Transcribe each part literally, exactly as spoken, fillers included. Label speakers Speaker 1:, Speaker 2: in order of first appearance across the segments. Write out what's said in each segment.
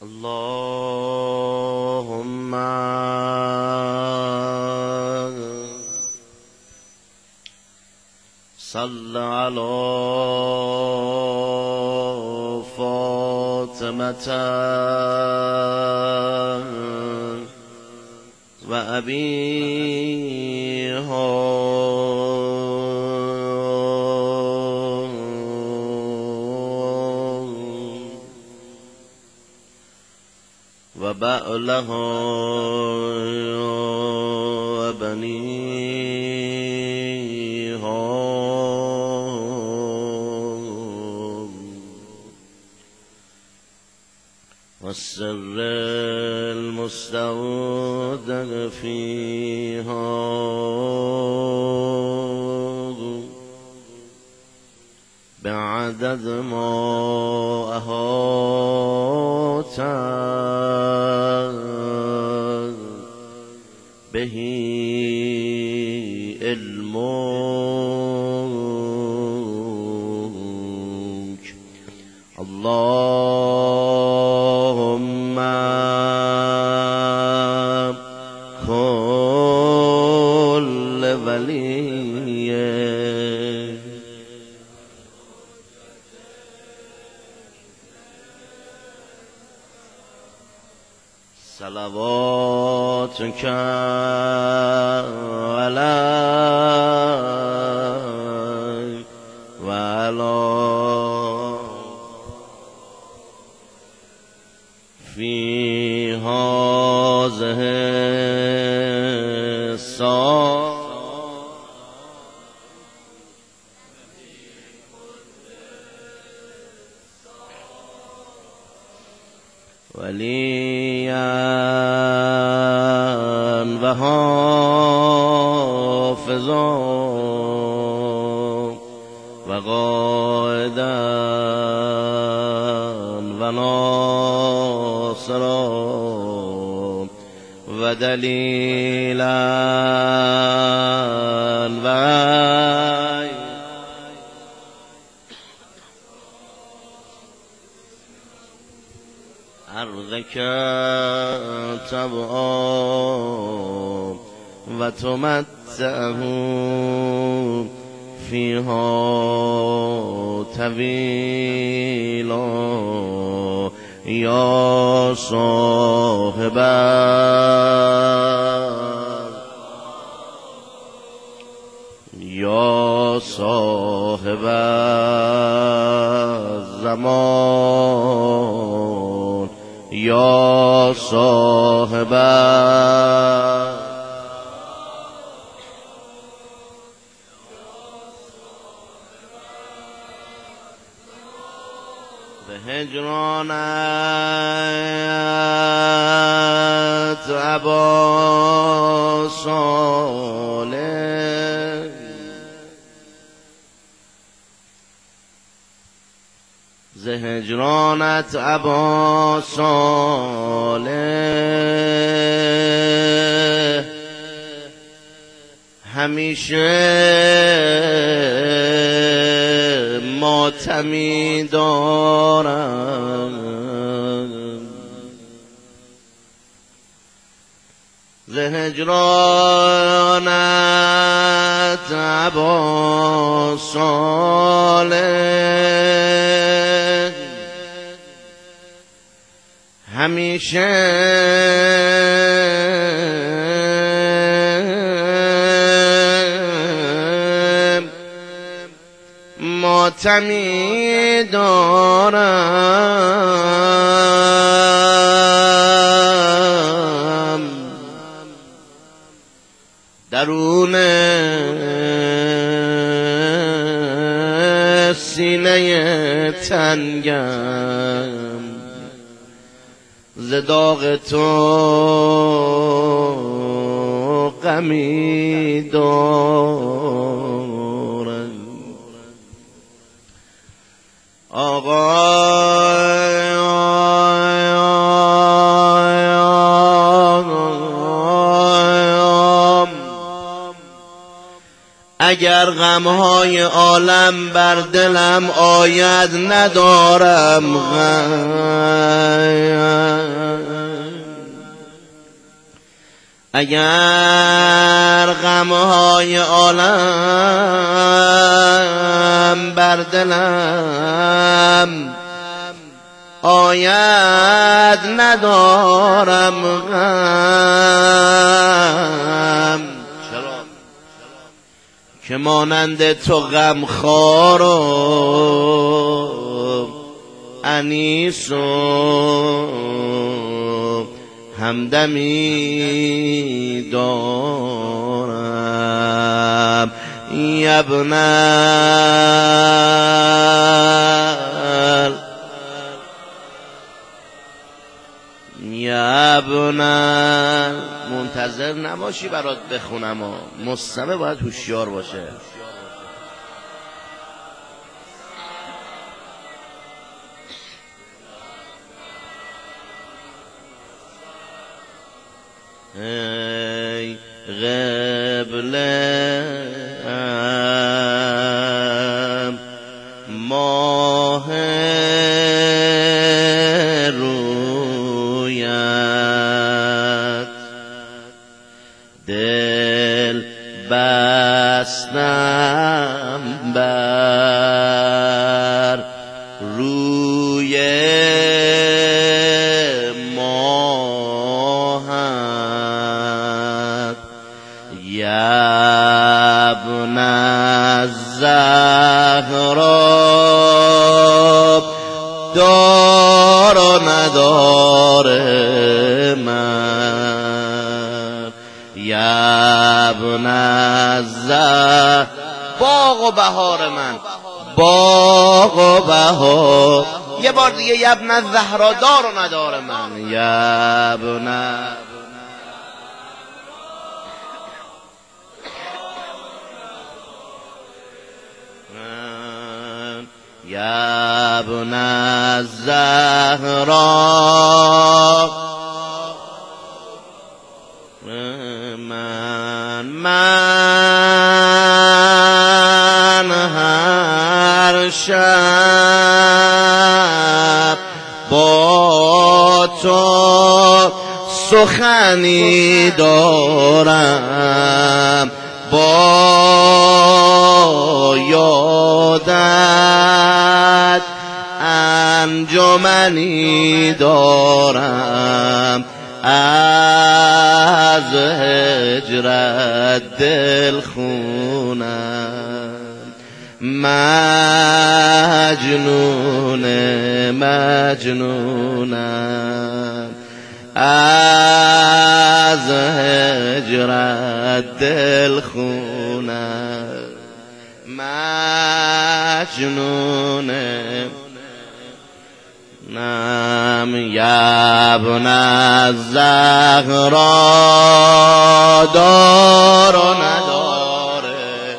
Speaker 1: اللهم صل على فاطمة وأبيها وبعلها وبنيها والسر المستودع فيها بعدد ما أحاط به علمك. اللهم كل ولي صلواتك عليك وعلى في هذه الساعة وليا وحافظا وقائدا وناصرا ودليلا وعينا أرضك تبعا وتمتعه فيها طويلا يا صاحب يا صاحب الزمان يا صاحب بهجرانت أبا صالح زهجرانت أبا صالح همیشه ماتمی دارم زهجرانت أبا صالح همیشه ماتمی دارم درون سینه تنگم ز داغ تو غمی دارم آقا اگر غمهای عالم بر دلم آید ندارم غم اگر غمهای عالم بر دلم آید ندارم غم، چرا که مانند تو غمخوار و انیس و همدمی دارم. یبنل یبنل منتظر نباشی برات بخونم ها، مستمع باید هوشیار باشه. ای قبله ماه رویت، دل بستم بر روی ابن الزهرا دار و ندار من، ابن الزهرا باغ و بهار من، باغ و بهار. یه بار دیگه ابن الزهرا دار و ندار من، ابن یا ابن الزهرا من من هر شب با تو سخنی دارم، با یادت انجمنی دارم، از هجرت دل خونم، مجنون مجنونم، از هجرت دل خونم، مجنونم نم. یا ابن الزهرا دار و نداره،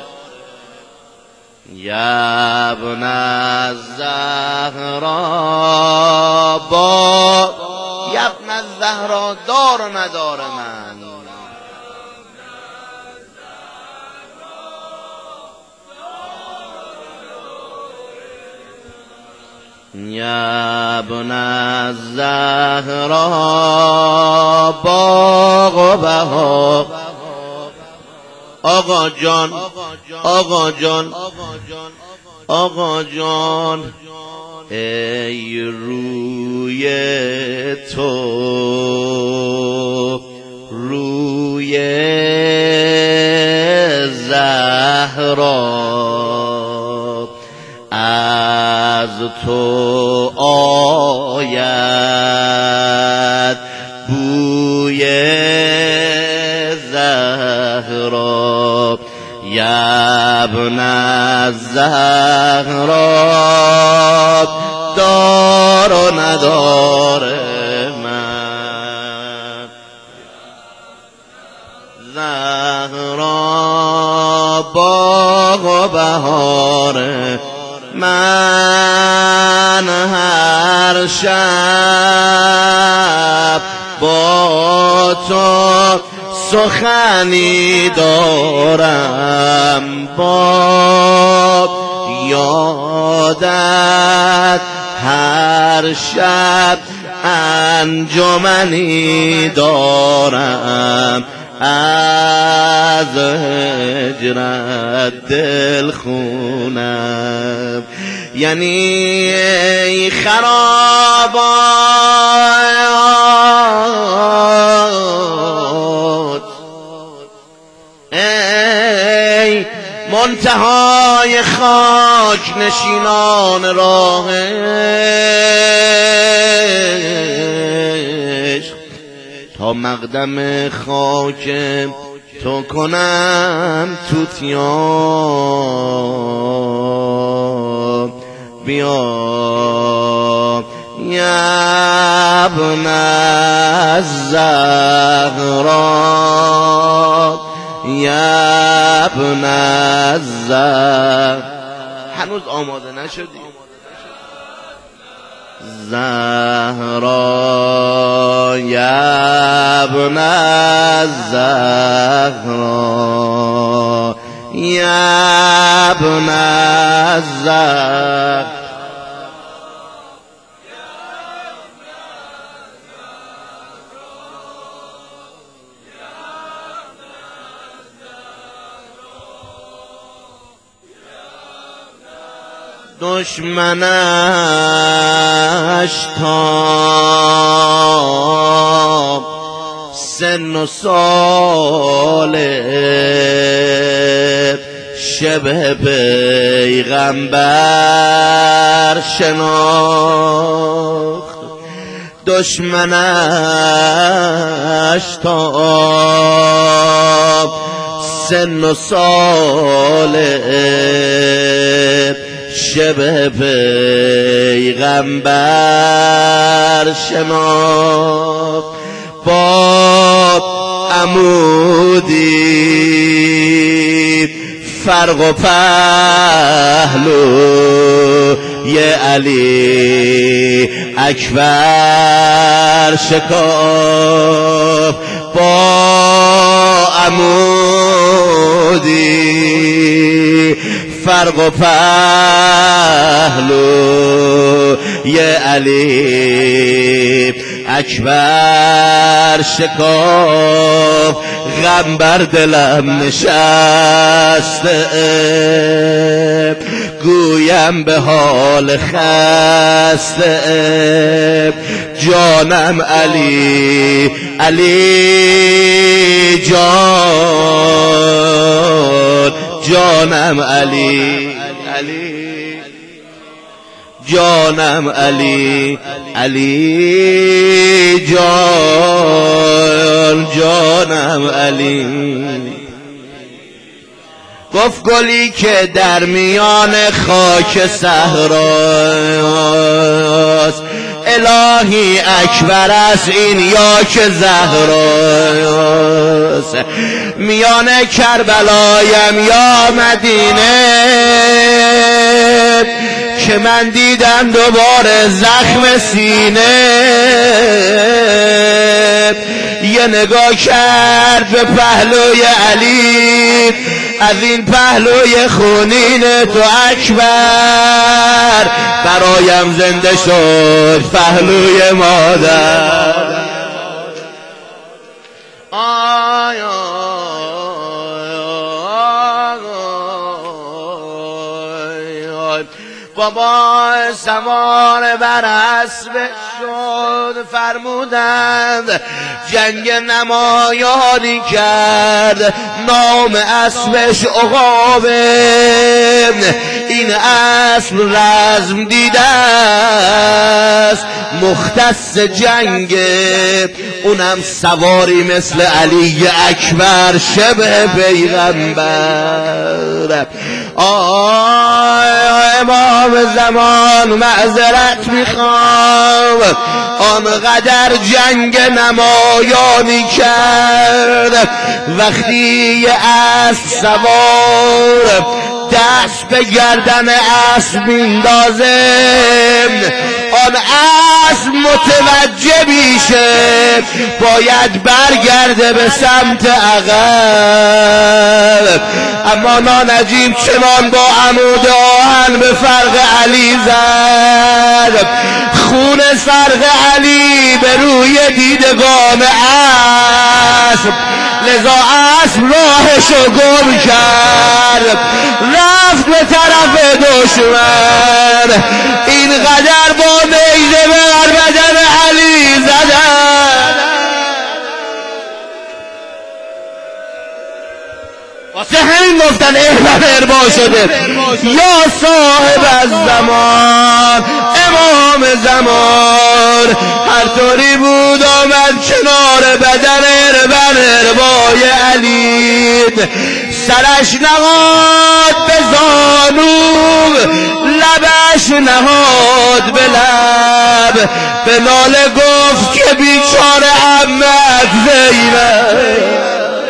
Speaker 1: یا ابن الزهرا با یا ابن الزهرا دار و نداره من، یا ابن الزهرا باغ و بهار. آقا جان آقا جان آقا جان ای روی تو روی زهرا، از تو آید بوی زهرا، یا ابن الزهرا دار و ندار من، زهرا باغ و بهار من، هر شب با تو سخنی دارم، با یادت هر شب انجمنی دارم، از هجرت دل خونم، یعنی ای خرابات، ای منتهای خاک نشینان راه عشق، تا مقدم خاک تو کنم توتیا، بیا یا ابن الزهرا، یا ابن الزهرا. هنوز آماده نشدی؟ زهرا یا ابن الزهرا، یا ابن الزهرا. دشمنش تا سن و سال شبه پیغمبر شناخت، دشمنش تا سن و سال شبه پیغمبر شناخت، با عمودی فرق و پهلو یه علی اکبر شکاف، با عمودی فرق و پهلو یه علی اکبر شکاف، غم بر دلم نشسته گویم به حال خسته، جانم علی علی جان، جانم علی علی جانم علی علی جان، جانم علی. گفت گلی که در میان خاک صحراست، الهی اکبر است این یا که زهراست، میان کربلایم یا مدینه که من دیدم دوباره زخم سینه، یه نگاه کرد به پهلوی علی، از این پهلوی خونین تو اکبر برایم زنده شد پهلوی مادر. آی بابا سوار بر اسب شد، فرمودند جنگ نمایانی کرد، نام اسبش عقابه، این اسب رزم دیده است مختص جنگ، اونم سواری مثل علی اکبر شبه پیغمبر. آه امام زمان معذرت میخوام، آنقدر جنگ نمایانی کرد، وقتی اسب سوار دست به گردن اسب میندازه، آن اسب متوجه میشه باید برگرده به سمت عقب، اما نانجیم چنان با عمود آهن به فرق علی زد، خون فرق علی به روی دیدگان اسب لذا اسب راهشو گم کرد رفت به طرف دشمن اینقدر با نیزه بر بدن علی زدن واسه همین گفتن احباب اربا شده یا صاحب از زمان امام زمان هر طوری بود آمد کنار بدن اربن اربای علی سرش نهاد به زانو لبش نهاد به لب به ناله گفت که بیچاره عمت زینب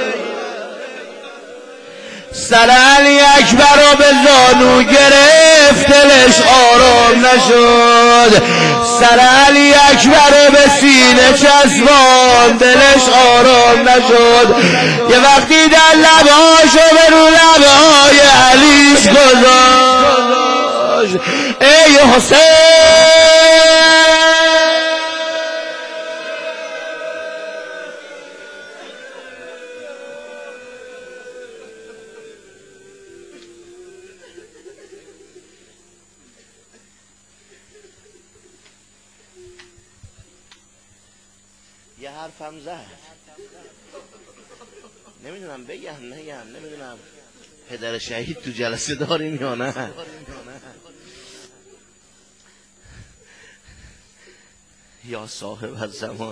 Speaker 1: سر علی اکبر رو به زانو گرفت دلش آرام نشد سر علی اکبر رو به سینه چسبان دلش آرام نشد یه وقتی در لبهاشو به رو لبهای علیش گذاشت ای حسین یه حرفم زد نمیدونم بگم نگم نمیدونم پدر شهید تو جلسه داریم یا نه یا صاحب الزمان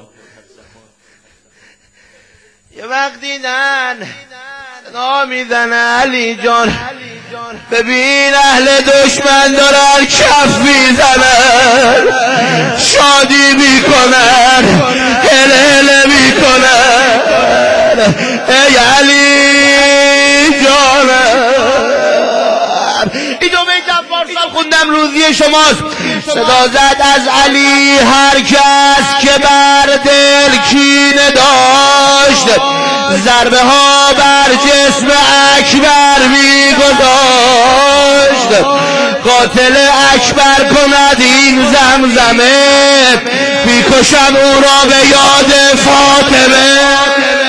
Speaker 1: یه وقت دیدن صدا میزنه علی جان ببین اهل دشمن دارن کف میزنن شادی میکنن هل هل میکنن ای علی جانم اینو بیتم پارسال خوندم روزی شماست صدا زد از علی هر کس که بر دل کینه داشت ضربه ها بر جسم اکبر میگذاشت قاتل اکبر کند این زمزمه میکشم او را به یاد فاطمه